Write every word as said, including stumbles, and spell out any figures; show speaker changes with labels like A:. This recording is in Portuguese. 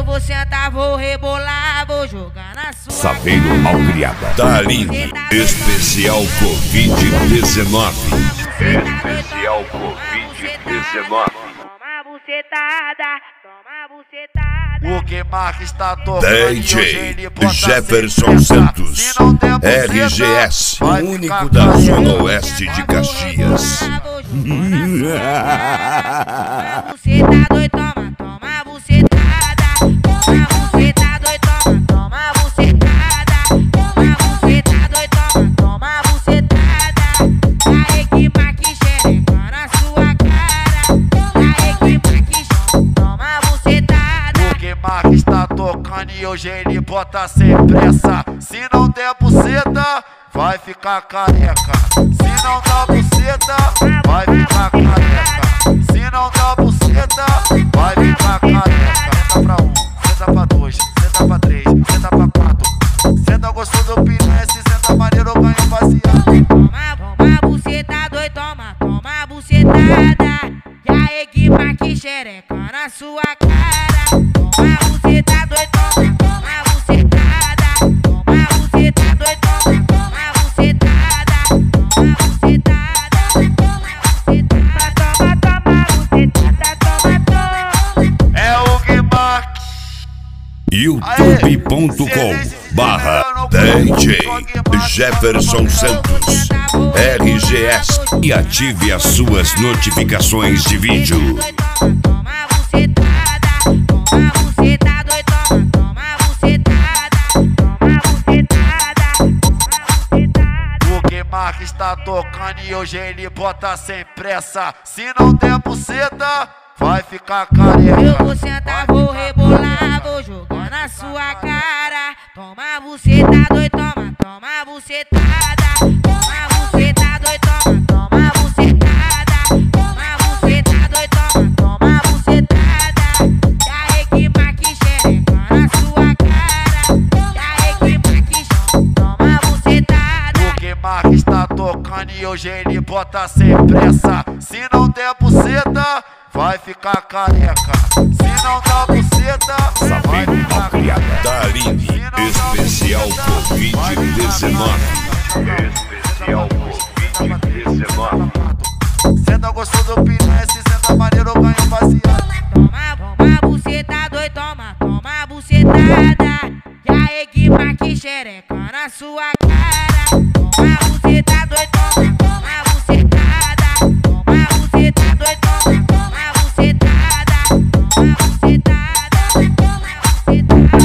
A: vou sentar, vou rebolar, vou jogar na sua
B: Saveiro Malcriada. Daline, especial Covid dezenove. Especial Covid dezenove.
A: Toma bucetada, toma bucetada.
C: O que marca está tocando.
B: D J Jefferson Santos, R G S, o único da Zona Oeste de Caxias.
A: Toma bucetada, toma, toma bucetada. Toma bucetada, toma, toma bucetada. Toma bucetada, toma, toma bucetada. A equipa que xereca na sua cara. A equipa que toma bucetada.
C: O que marca está tocando e hoje ele bota sem pressa. Se não der buceta, vai ficar careca. Se não dá buceta, vai ficar careca. Se não dá buceta, vai ficar careca. Senta pra um, senta pra dois, senta pra três, senta pra quatro. Senta gostoso do pinesse, senta maneiro, ganho baseado.
A: Toma, toma bucetada, toma, toma bucetada. E a equipa que xereca na sua cara. Toma bucetada, toma, toma bucetada. Toma bucetada, toma, toma bucetada. Toma bucetada, toma bucetada. Toma, toma bucetada, toma, toma.
C: É o que marca.
B: youtube ponto com barra D J Jefferson Santos, R G S, e ative as suas notificações de vídeo.
A: Toma bucetada, toma bucetada, toma, toma bucetada. Toma bucetada, toma bucetada.
C: O que marca está tocando e hoje ele bota sem pressa. Se não der buceta, vai ficar careca.
A: Eu vou sentar, vou rebolar, vou jogar na sua cara. Toma bucetada, toma, toma bucetada. Toma bucetada, toma, toma bucetada. Toma bucetada, toma, toma bucetada. E a equipa que xereca na sua cara. E a equipa que toma bucetada.
C: O que marca está tocando e hoje ele bota sem pressa. Se não der buceta, vai ficar careca. Se não dá buceta, vai
B: Saveiro
C: ficar
B: Malcriada.
C: careca.
B: Daline, especial Covid dezenove. Especial Covid dezenove.
C: Senta gostoso do pinesse, senta maneiro, ganho baseado.
A: Toma, toma bucetada, toma, toma bucetada. E a equipa que xereca na sua cara. Toma bucetada, toma, toma bucetada. Toma bucetada, toma, toma bucetada. Toma bucetada, toma bucetada.